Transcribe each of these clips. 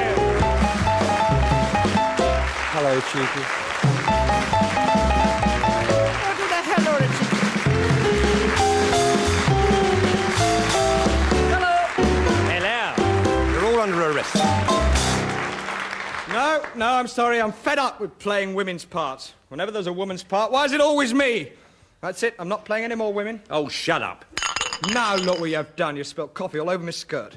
Hello, Cheeky. What the hell are it? Hello. You're all under arrest. No, I'm sorry. I'm fed up with playing women's parts. Whenever there's a woman's part, why is it always me? That's it. I'm not playing any more women. Oh, shut up. Now look what you've done. You spilt coffee all over my skirt.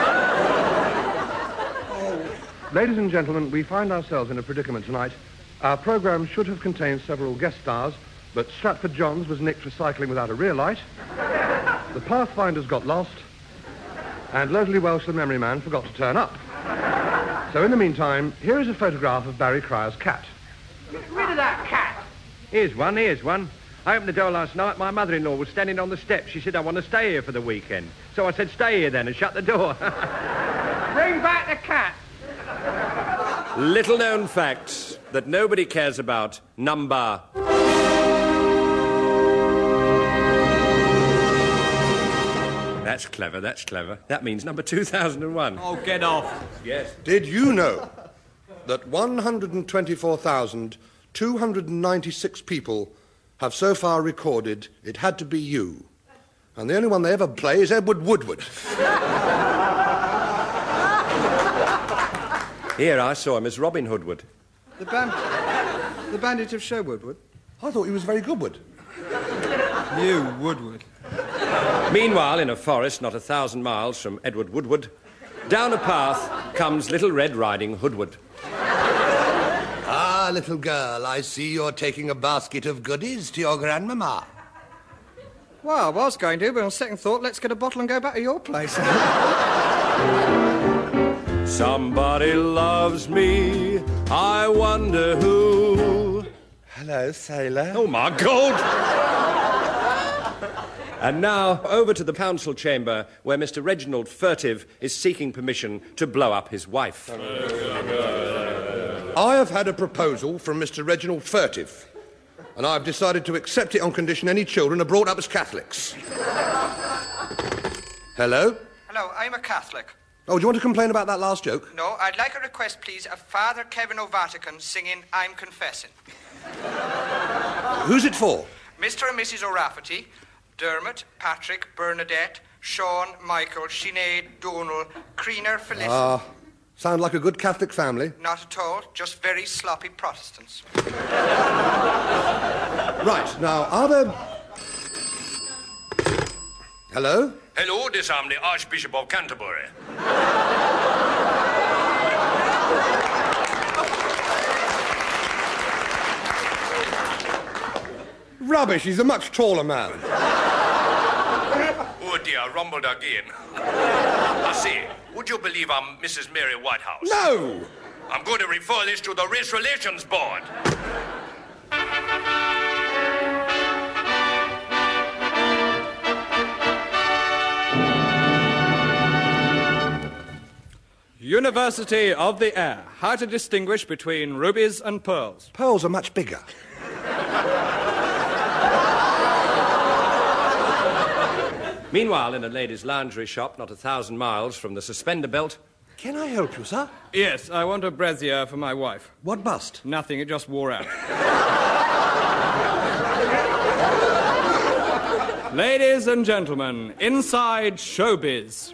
Ladies and gentlemen, we find ourselves in a predicament tonight. Our programme should have contained several guest stars, but Stratford Johns was nicked for cycling without a rear light. The Pathfinders got lost, and Leslie Welsh, the memory man, forgot to turn up. So in the meantime, here is a photograph of Barry Cryer's cat. Get rid of that cat. Here's one. I opened the door last night. My mother-in-law was standing on the steps. She said, I want to stay here for the weekend. So I said, stay here then, and shut the door. Bring back the cat. Little-known facts that nobody cares about. Number... That's clever. That means number 2001. Oh, get off. Yes. Did you know that 124,296 people have so far recorded It Had to Be You? And the only one they ever play is Edward Woodward. Here, I saw him as Robin Hoodwood. The Bandit of Sherwoodwood. I thought he was very Goodwood. You, Woodward. Meanwhile, in a forest not 1,000 miles from Edward Woodward, down a path comes Little Red Riding Hoodwood. Ah, little girl, I see you're taking a basket of goodies to your grandmama. Well, I was going to, but on second thought, let's get a bottle and go back to your place. Somebody loves me, I wonder who. Hello, sailor. Oh, my God! And now, over to the council chamber, where Mr. Reginald Furtive is seeking permission to blow up his wife. I have had a proposal from Mr. Reginald Furtive, and I've decided to accept it on condition any children are brought up as Catholics. Hello? Hello, I'm a Catholic. Oh, do you want to complain about that last joke? No, I'd like a request, please, of Father Kevin O'Vatican singing I'm Confessing. Who's it for? Mr. and Mrs. O'Rafferty, Dermot, Patrick, Bernadette, Sean, Michael, Sinead, Donal, Creener, Felicity. Sound like a good Catholic family. Not at all, just very sloppy Protestants. Right, now, are there... Hello? Hello, this is the Archbishop of Canterbury. Rubbish, he's a much taller man. Oh, dear, rumbled again. I say, would you believe I'm Mrs. Mary Whitehouse? No! I'm going to refer this to the Race Relations Board. University of the Air. How to distinguish between rubies and pearls. Pearls are much bigger. Meanwhile, in a ladies' lingerie shop not 1,000 miles from the suspender belt... Can I help you, sir? Yes, I want a brassiere for my wife. What bust? Nothing, it just wore out. Ladies and gentlemen, inside showbiz.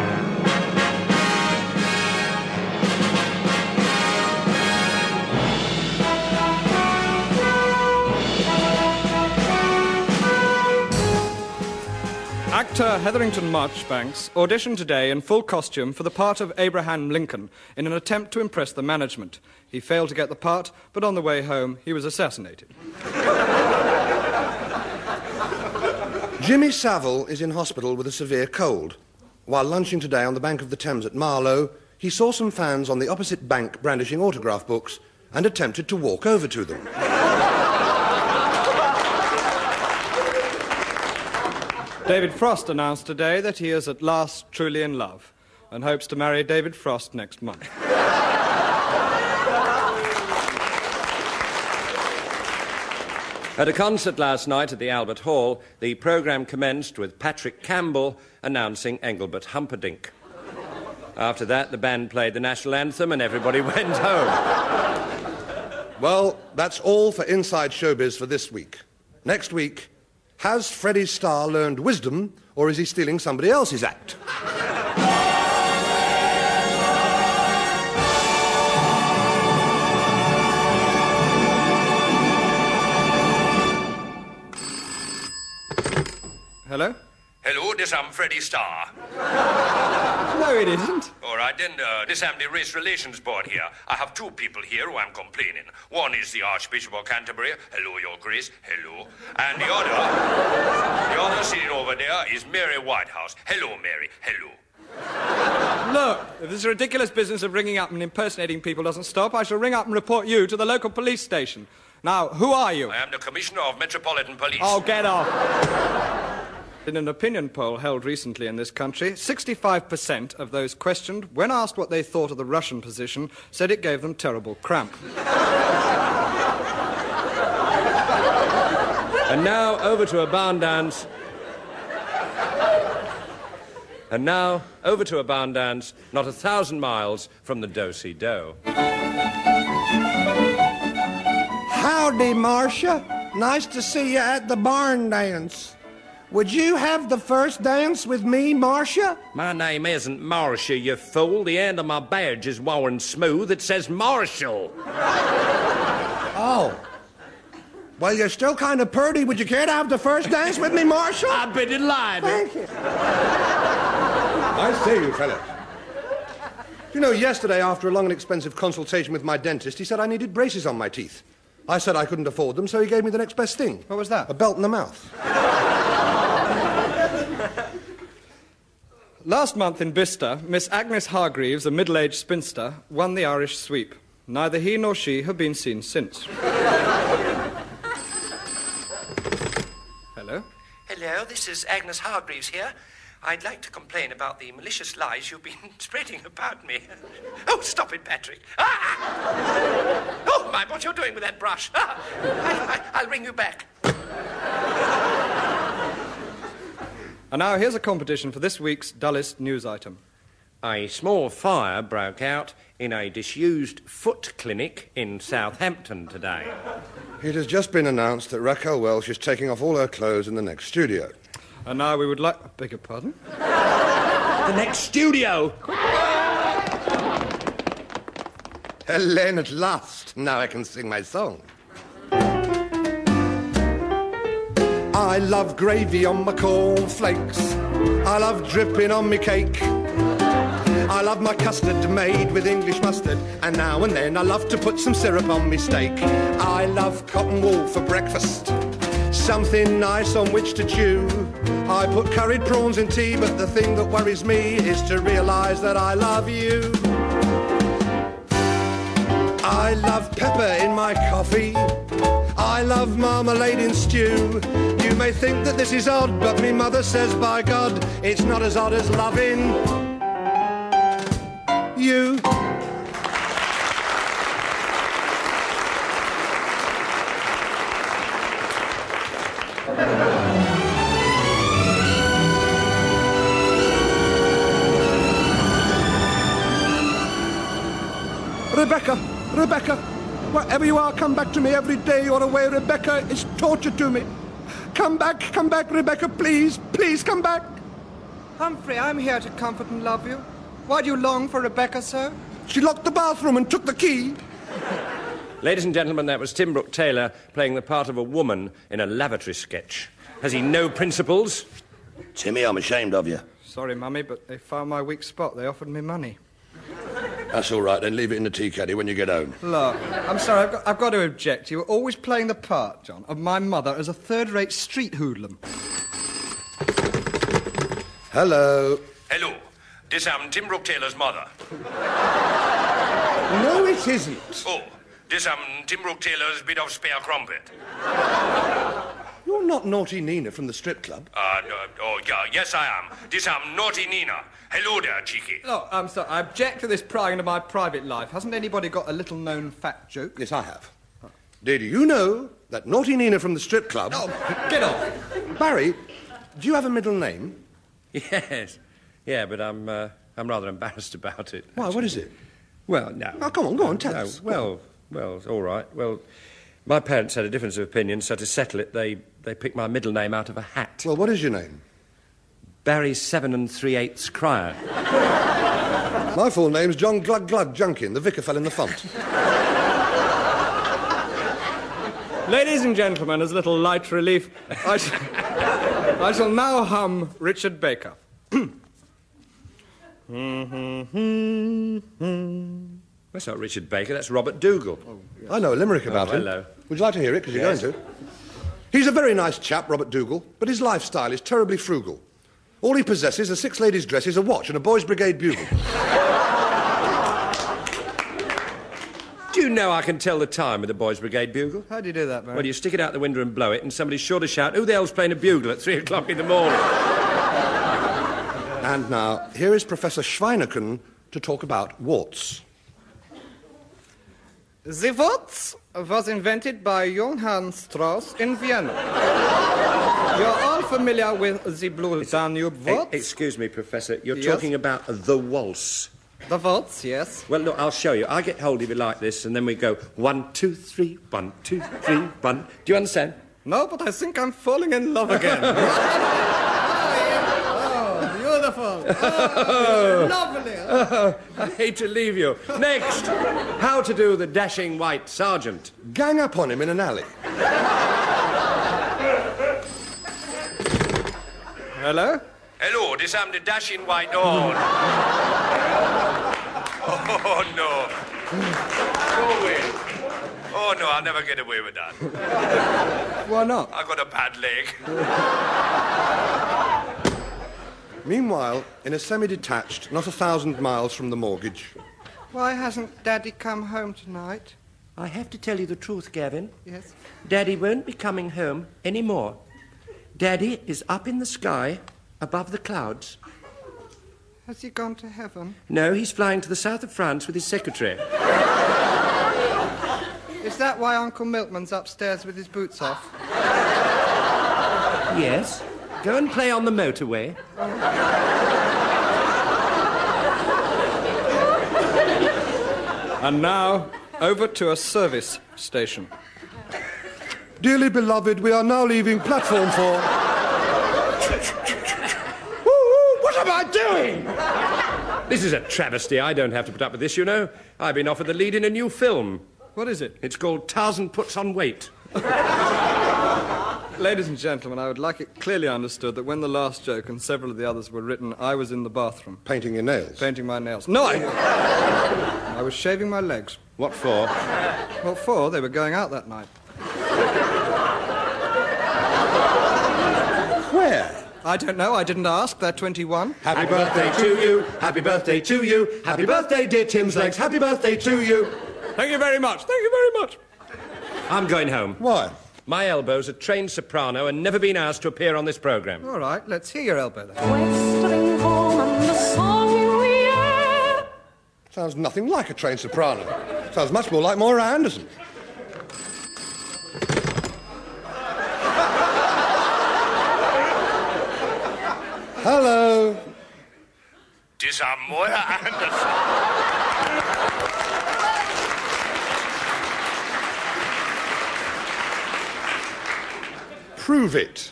Actor Hetherington Marchbanks auditioned today in full costume for the part of Abraham Lincoln in an attempt to impress the management. He failed to get the part, but on the way home, he was assassinated. Jimmy Savile is in hospital with a severe cold. While lunching today on the bank of the Thames at Marlow, he saw some fans on the opposite bank brandishing autograph books and attempted to walk over to them. David Frost announced today that he is at last truly in love and hopes to marry David Frost next month. At a concert last night at the Albert Hall, the programme commenced with Patrick Campbell announcing Engelbert Humperdinck. After that, the band played the national anthem and everybody went home. Well, that's all for Inside Showbiz for this week. Next week, has Freddie Starr learned wisdom, or is he stealing somebody else's act? Hello? Hello, this am Freddie Starr. No, it isn't. All right, then, this am the Race Relations Board here. I have two people here who I'm complaining. One is the Archbishop of Canterbury. Hello, Your Grace. Hello. And the other sitting over there is Mary Whitehouse. Hello, Mary. Hello. Look, if this ridiculous business of ringing up and impersonating people doesn't stop, I shall ring up and report you to the local police station. Now, who are you? I am the Commissioner of Metropolitan Police. Oh, get off. In an opinion poll held recently in this country, 65% of those questioned, when asked what they thought of the Russian position, said it gave them terrible cramp. And now, over to a barn dance. Not 1,000 miles from the Do-si-do. Howdy, Marcia. Nice to see you at the barn dance. Would you have the first dance with me, Marcia? My name isn't Marcia, you fool. The end of my badge is worn smooth. It says Marshall. Oh. Well, you're still kind of purty. Would you care to have the first dance with me, Marshall? I'd be delighted. Thank you. I say, you fellas. You know, yesterday, after a long and expensive consultation with my dentist, he said I needed braces on my teeth. I said I couldn't afford them, so he gave me the next best thing. What was that? A belt in the mouth. Last month in Bicester, Miss Agnes Hargreaves, a middle-aged spinster, won the Irish sweep. Neither he nor she have been seen since. Hello? Hello, this is Agnes Hargreaves here. I'd like to complain about the malicious lies you've been spreading about me. Oh, stop it, Patrick. Ah! Oh, my, what you're doing with that brush. Ah! I'll ring you back. And now here's a competition for this week's dullest news item. A small fire broke out in a disused foot clinic in Southampton today. It has just been announced that Raquel Welch is taking off all her clothes in the next studio. And now we would like... I beg your pardon? The next studio! Helene, at last. Now I can sing my song. I love gravy on my cornflakes. I love dripping on my cake. I love my custard made with English mustard. And now and then I love to put some syrup on my steak. I love cotton wool for breakfast. Something nice on which to chew. I put curried prawns in tea, but the thing that worries me is to realise that I love you. I love pepper in my coffee. I love marmalade in stew. You may think that this is odd, but me mother says, by God, it's not as odd as loving you. Rebecca, wherever you are, come back to me. Every day you're away, Rebecca. It's torture to me. Come back, Rebecca, please. Please come back. Humphrey, I'm here to comfort and love you. Why do you long for Rebecca so? She locked the bathroom and took the key. Ladies and gentlemen, that was Tim Brooke Taylor playing the part of a woman in a lavatory sketch. Has he no principles? Timmy, I'm ashamed of you. Sorry, Mummy, but they found my weak spot. They offered me money. That's all right, then leave it in the tea caddy when you get home. Look, I'm sorry, I've got to object. You were always playing the part, John, of my mother as a third-rate street hoodlum. Hello. Hello. This am Tim Brooke Taylor's mother. No, it isn't. Oh, this am Tim Brooke Taylor's bit of spare crumpet. You're not Naughty Nina from the strip club. Yes, I am. This am Naughty Nina. Hello there, cheeky. Look, I'm sorry, I object to this prying into my private life. Hasn't anybody got a little-known fat joke? Yes, I have. Did you know that Naughty Nina from the strip club... Oh, get off. Barry, do you have a middle name? Yes. Yeah, but I'm I'm rather embarrassed about it. Why, what is it? Well, no. Oh, come on, go on, tell us. Well, it's all right. Well, my parents had a difference of opinion, so to settle it, they picked my middle name out of a hat. Well, what is your name? Barry 7 3/8 Cryer. My full name's John Glug Glug Junkin. The vicar fell in the font. Ladies and gentlemen, as a little light relief, I shall now hum Richard Baker. That's not Richard Baker, that's Robert Dougal. I know a limerick about him. Hello. Would you like to hear it? Because you're Yes. going to. He's a very nice chap, Robert Dougal, but his lifestyle is terribly frugal. All he possesses are 6 ladies' dresses, a watch, and a boys' brigade bugle. Do you know I can tell the time with the boys' brigade bugle? How do you do that, Barry? Well, you stick it out the window and blow it, and somebody's sure to shout, "Who the hell's playing a bugle at 3 o'clock in the morning?" And now, here is Professor Schweineken to talk about warts. The waltz was invented by Johann Strauss in Vienna. You're all familiar with the Blue Danube waltz? Excuse me, Professor, you're Yes? talking about the waltz. The waltz, yes. Well, look, I'll show you. I get hold of it like this, and then we go 1, 2, 3, 1, 2, 3, 1. Do you understand? No, but I think I'm falling in love again. Oh, beautiful. Oh, lovely. I hate to leave you. Next, how to do the dashing white sergeant. Gang up on him in an alley. Hello? Hello, this am the dashing white horn. Oh, no. No way. Oh, no, I'll never get away with that. Why not? I got a bad leg. Meanwhile, in a semi-detached, not 1,000 miles from the mortgage. Why hasn't Daddy come home tonight? I have to tell you the truth, Gavin. Yes? Daddy won't be coming home any more. Daddy is up in the sky, above the clouds. Has he gone to heaven? No, he's flying to the south of France with his secretary. Is that why Uncle Milkman's upstairs with his boots off? Yes. Go and play on the motorway. And now, over to a service station. Dearly beloved, we are now leaving platform 4. What am I doing? This is a travesty. I don't have to put up with this, you know. I've been offered the lead in a new film. What is it? It's called Tarzan Puts on Weight. Ladies and gentlemen, I would like it clearly understood that when the last joke and several of the others were written, I was in the bathroom. Painting your nails. Painting my nails. No, I was shaving my legs. What for? What for? They were going out that night. Where? I don't know. I didn't ask. They're 21. Happy birthday to you. Happy birthday to you. Happy birthday, dear Tim's legs. Happy birthday to you. Thank you very much. Thank you very much. I'm going home. Why? My elbow's a trained soprano and never been asked to appear on this programme. All right, let's hear your elbow then. Westering home and the song in the air. Sounds nothing like a trained soprano. Sounds much more like Moira Anderson. Hello. This am Moira Anderson. Prove it.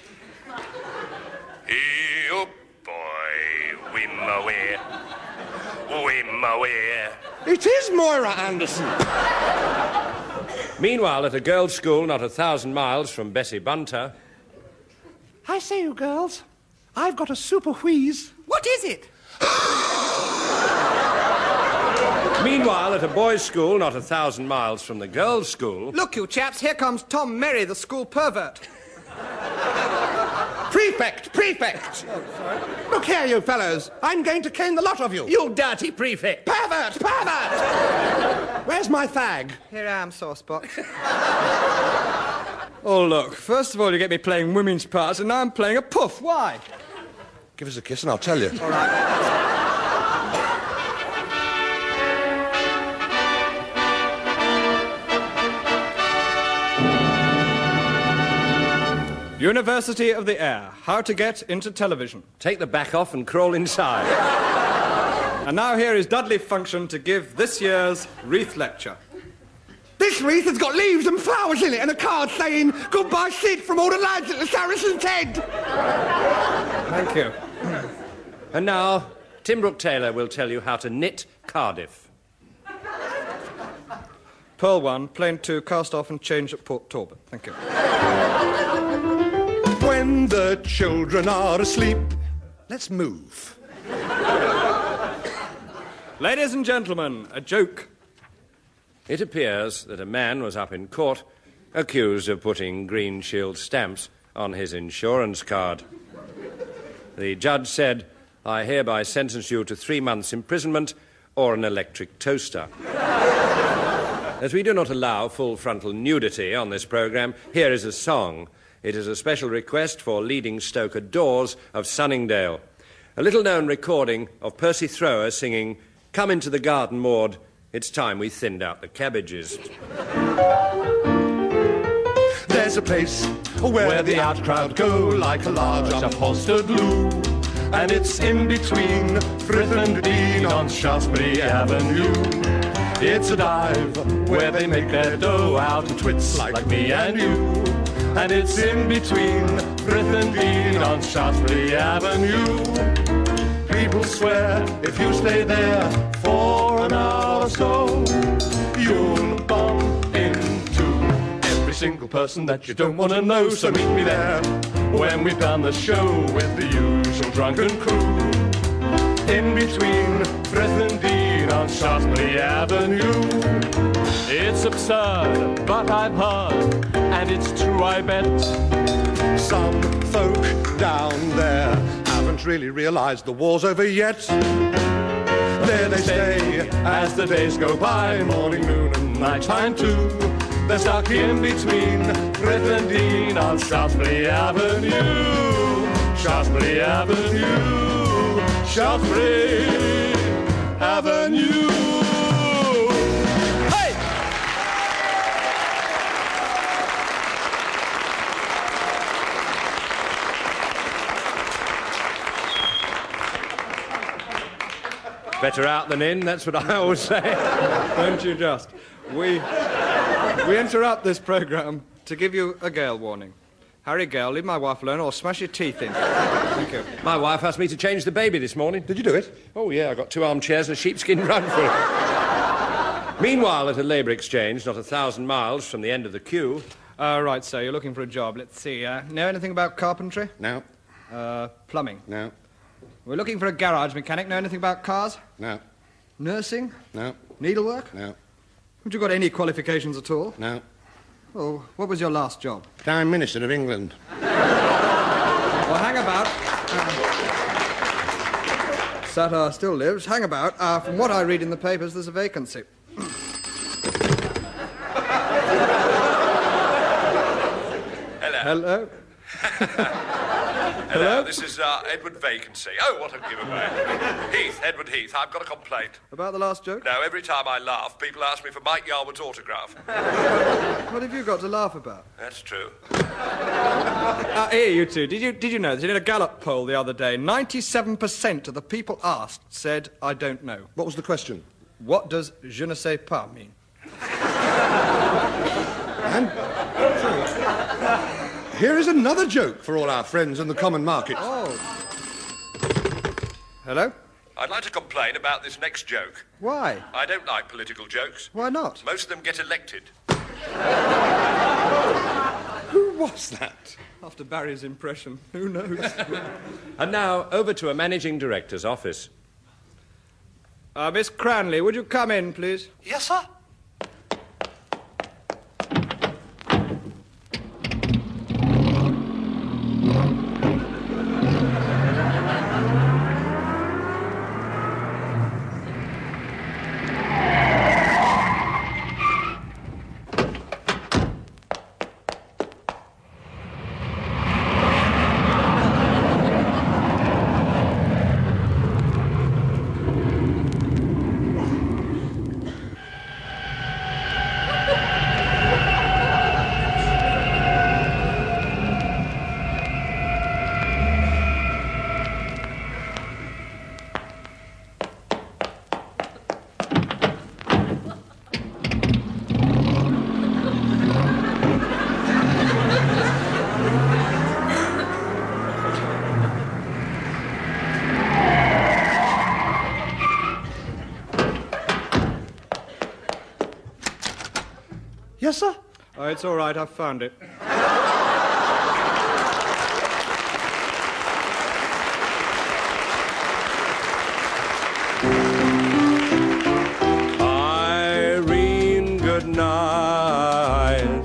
Oh, boy. Whim away. Whim away. It is Moira Anderson. Meanwhile, at a girls' school not 1,000 miles from Bessie Bunter... I say, you girls, I've got a super wheeze. What is it? Meanwhile, at a boys' school not 1,000 miles from the girls' school... Look, you chaps, here comes Tom Merry, the school pervert. Prefect! Prefect! Oh, sorry. Look here, you fellows. I'm going to cane the lot of you. You dirty prefect! Pervert! Pervert! Where's my fag? Here I am, Saucebox. Oh, look. First of all, you get me playing women's parts, and now I'm playing a puff. Why? Give us a kiss and I'll tell you. All right. University of the Air. How to get into television. Take the back off and crawl inside. And now here is Dudley Function to give this year's wreath lecture. This wreath has got leaves and flowers in it and a card saying, "Goodbye, Sid, from all the lads at the Saracen's Head." Thank you. And now, Tim Brooke Taylor will tell you how to knit Cardiff. Pearl 1, Plane 2, cast off and change at Port Talbot. Thank you. When the children are asleep, let's move. Ladies and gentlemen, a joke. It appears that a man was up in court accused of putting Green Shield stamps on his insurance card. The judge said, "I hereby sentence you to 3 months' imprisonment or an electric toaster." As we do not allow full frontal nudity on this programme, here is a song. It is a special request for leading stoker Dawes of Sunningdale. A little-known recording of Percy Thrower singing, "Come into the garden, Maud, it's time we thinned out the cabbages." There's a place where the out crowd go like a large upholstered loo, and it's in between Frith and Dean on Shaftesbury Avenue. It's a dive where they make their dough out of twits like me and you, and it's in between Frith and Dean on Shaftesbury Avenue. People swear if you stay there for an hour or so, you'll bump into every single person that you don't want to know. So meet me there when we've done the show with the usual drunken crew, in between Frith and Dean on Shaftesbury Avenue. It's absurd, but I've heard, and it's true, I bet, some folk down there haven't really realised the war's over yet. There they stay as the days go by, morning, noon and night time too. They're stuck in between Frith and Dean on Shaftesbury Avenue. Shaftesbury Avenue. Shaftesbury Avenue. Hey! Better out than in, that's what I always say. Don't you just? We interrupt this programme to give you a gale warning. Harry Gale, leave my wife alone or smash your teeth in. Thank you. My wife asked me to change the baby this morning. Did you do it? Oh, yeah, I got 2 armchairs and a sheepskin rug for it. Meanwhile, at a labour exchange not 1,000 miles from the end of the queue... Right, sir, you're looking for a job. Let's see. Know anything about carpentry? No. Plumbing? No. We're looking for a garage mechanic. Know anything about cars? No. Nursing? No. Needlework? No. Haven't you got any qualifications at all? No. Oh, what was your last job? Prime Minister of England. Well, hang about. Satire still lives. Hang about. From what I read in the papers, there's a vacancy. Hello. Hello? Hello, this is Edward Vacancy. Oh, what a giveaway. Heath, Edward Heath, I've got a complaint. About the last joke? No, every time I laugh, people ask me for Mike Yarwood's autograph. What have you got to laugh about? That's true. Here, you two. Did you know that in a Gallup poll the other day, 97% of the people asked said, "I don't know." What was the question? What does je ne sais pas mean? And here is another joke for all our friends in the common market. Oh. Hello? I'd like to complain about this next joke. Why? I don't like political jokes. Why not? Most of them get elected. Who was that? After Barry's impression, who knows? And now, over to a managing director's office. Miss Cranley, would you come in, please? Yes, sir. Yes, sir? Oh, it's all right, I've found it. Irene, good night.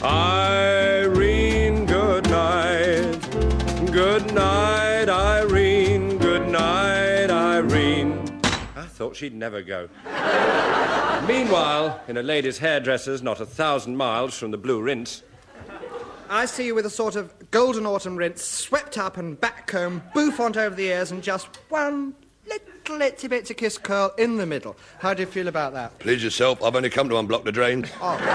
Irene, good night. Good night, Irene. Good night, Irene. I thought she'd never go. Meanwhile, in a lady's hairdresser's not 1,000 miles from the Blue Rinse. I see you with a sort of golden autumn rinse, swept up and back comb, bouffant over the ears, and just one little itsy bitsy kiss curl in the middle. How do you feel about that? Please yourself, I've only come to unblock the drains.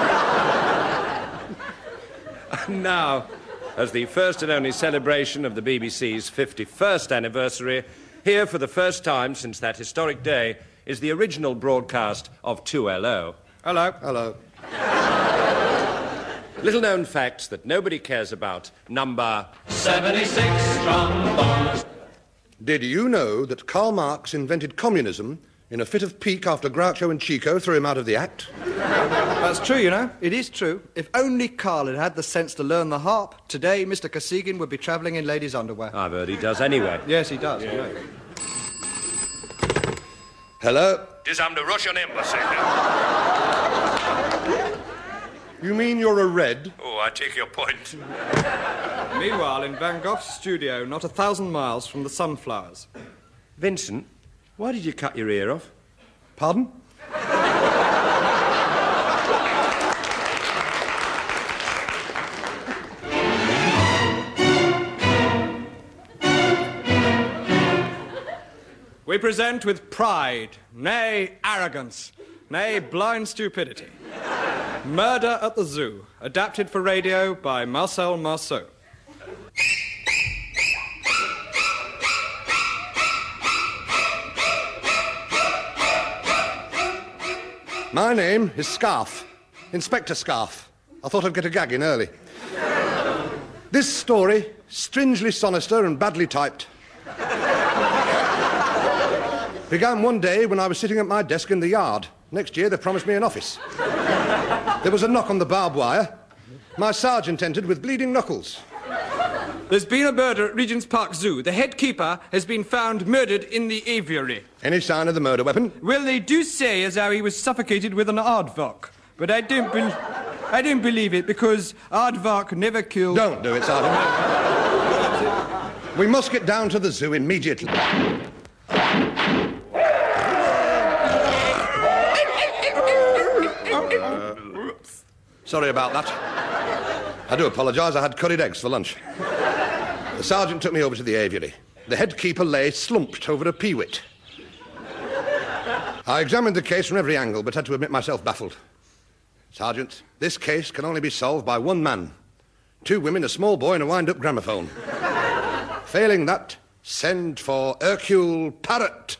And now, as the first and only celebration of the BBC's 51st anniversary, here for the first time since that historic day is the original broadcast of 2LO. Hello. Hello. Little-known facts that nobody cares about. Number 76 trombones. Did you know that Karl Marx invented communism in a fit of pique after Groucho and Chico threw him out of the act? That's true, you know. It is true. If only Carl had had the sense to learn the harp, today Mr. Kosygin would be travelling in ladies' underwear. I've heard he does anyway. Yes, he does. Yeah. Hello? This I'm the Russian embassy. You mean you're a red? Oh, I take your point. Meanwhile, in Van Gogh's studio, not 1,000 miles from the sunflowers. Vincent, why did you cut your ear off? Pardon? We present with pride, nay, arrogance, nay, blind stupidity. Murder at the Zoo, adapted for radio by Marcel Marceau. My name is Scarf. Inspector Scarf. I thought I'd get a gag in early. This story, strangely sinister and badly typed, began one day when I was sitting at my desk in the yard. Next year, they promised me an office. There was a knock on the barbed wire. My sergeant entered with bleeding knuckles. There's been a murder at Regent's Park Zoo. The head keeper has been found murdered in the aviary. Any sign of the murder weapon? Well, they do say as how he was suffocated with an aardvark. But I don't believe it, because aardvark never killed... Don't do it, Sergeant. We must get down to the zoo immediately. Sorry about that. I do apologise. I had curried eggs for lunch. The sergeant took me over to the aviary. The head keeper lay slumped over a peewit. I examined the case from every angle, but had to admit myself baffled. Sergeant, this case can only be solved by one man. 2 women, a small boy, and a wind-up gramophone. Failing that, send for Hercule Parrot.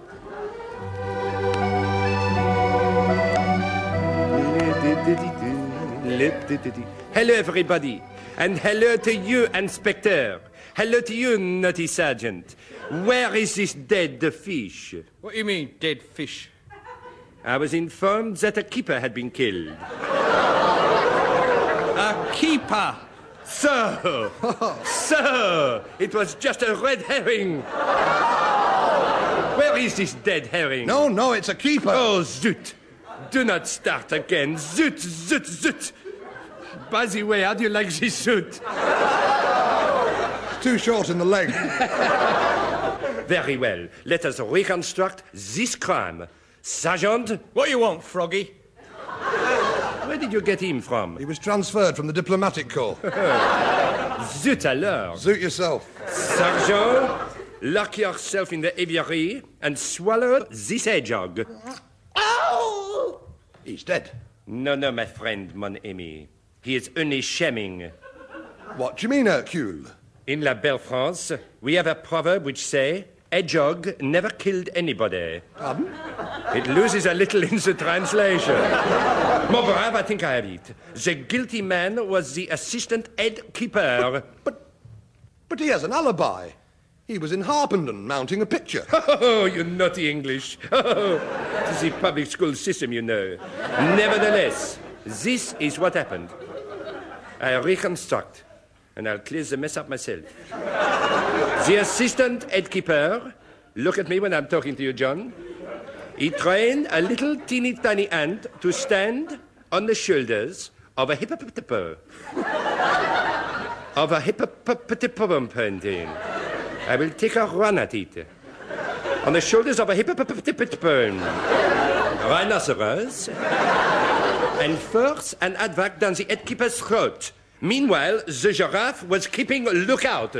Hello, everybody. And hello to you, Inspector. Hello to you, naughty Sergeant. Where is this dead fish? What do you mean, dead fish? I was informed that a keeper had been killed. A keeper? So, it was just a red herring. Where is this dead herring? No, it's a keeper. Oh, zut. Do not start again. Zut, zut, zut. By the way, how do you like this suit? Too short in the leg. Very well. Let us reconstruct this crime. Sergeant? What do you want, Froggy? Where did you get him from? He was transferred from the diplomatic corps. Zut alors. Suit yourself. Sergeant, lock yourself in the aviary and swallow this hedgehog. Ow! He's dead. No, my friend, mon ami. He is only shamming. What do you mean, Hercule? In La Belle France, we have a proverb which say, hedgehog never killed anybody. Pardon? It loses a little in the translation. Mon brave, I think I have it. The guilty man was the assistant head keeper. But he has an alibi. He was in Harpenden mounting a picture. Oh, you naughty English. Oh, it is the public school system, you know. Nevertheless, This is what happened. I reconstruct, and I'll clear the mess up myself. The assistant headkeeper, look at me when I'm talking to you, John. He trained a little teeny tiny ant to stand on the shoulders of a hippopotamus. Of a hippopotamus painting. I will take a run at it. On the shoulders of a hippopotamus. Rhinoceros. And force an advac down the headkeeper's throat. Meanwhile, the giraffe was keeping a lookout.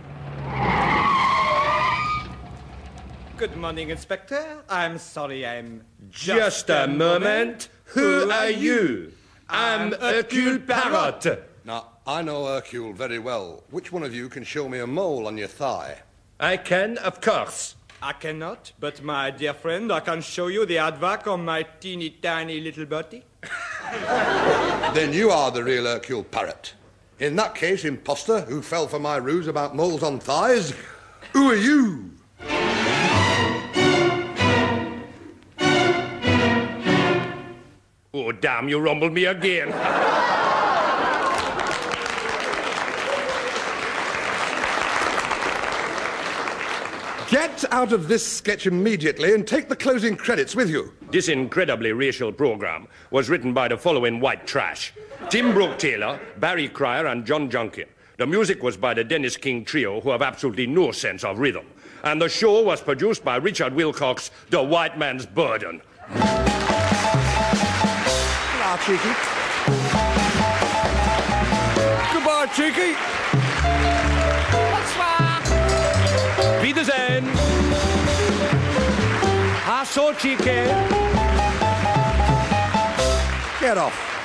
Good morning, Inspector. I'm sorry, I'm Just a moment. Who are you? I'm Hercule Parrot. Now, I know Hercule very well. Which one of you can show me a mole on your thigh? I can, of course. I cannot, but my dear friend, I can show you the advac on my teeny tiny little body. Then you are the real Hercule Parrot. In that case, imposter who fell for my ruse about moles on thighs, who are you? Oh, damn, you rumbled me again. Get out of this sketch immediately and take the closing credits with you. This incredibly racial program was written by the following white trash. Tim Brooke-Taylor, Barry Cryer, and John Junkin. The music was by the Dennis King Trio, who have absolutely no sense of rhythm. And the show was produced by Richard Wilcox, the white man's burden. Hello, Cheeky. Goodbye, Cheeky. Wiedersehen. Hasso, Cheeky. Get off.